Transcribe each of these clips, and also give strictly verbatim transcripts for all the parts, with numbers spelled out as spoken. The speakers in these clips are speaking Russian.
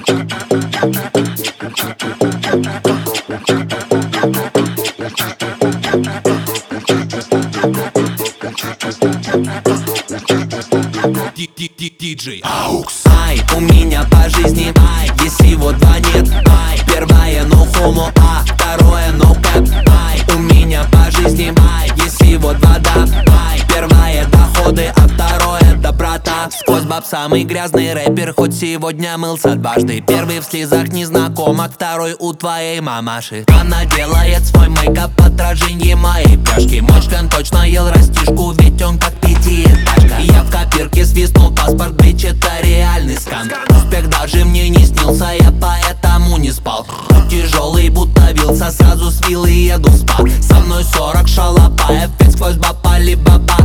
Диджей Аукс. Ай, у меня по жизни ай, есть всего два нет. Ай, первое no homo, а второе no cap. Ай, у меня по жизни ай, есть всего два да. Ай, первое доходы, а второе доброта. Сквозь баб самый грязный рэпер, хоть сегодня мылся дважды. Первый в слезах незнакомок, второй у твоей мамаши. Она делает свой мейкап в отражении моей пляшки. Мой член точно ел растишку, ведь он как пятиэтажка. Я в копирке свистнул паспорт, бич, это реальный скан. Успех даже мне не снился, я поэтому не спал. Тяжелый, будто вился, сразу с виллы еду в спа. Со мной сорок шалопаев, ведь сквозь баб али-баба.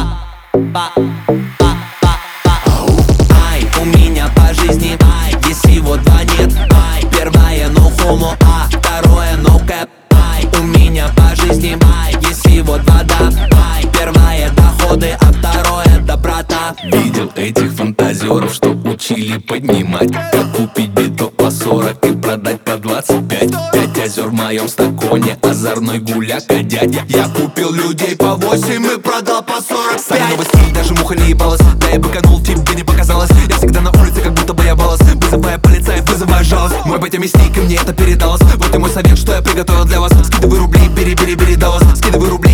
Ай, у меня по жизни ай, есть всего два нет. Ай, первое no homo, а второе no cap. Ай, у меня по жизни ай, есть всего два да. Ай, первое доходы, а второе доброта. Видел этих фантазеров, что учили поднимать. Как купить биток по сорок и продать по двадцать пять. Пять озер в моем стаконе, озорной гуляка дядя. Я купил людей по восемь и продал по сорок пять. Самый новый стиль, даже муха не ебалась. Да я быканул, тебе не показалось. Я всегда на улице, как будто бы я баллас. Вызывая полицаев, вызывая жалость. Мой батя мясник, и мне это передалось. Вот и мой совет, что я приготовил для вас. Скидывай рубли, бери, бери, бери, да вас. Скидывай рубли,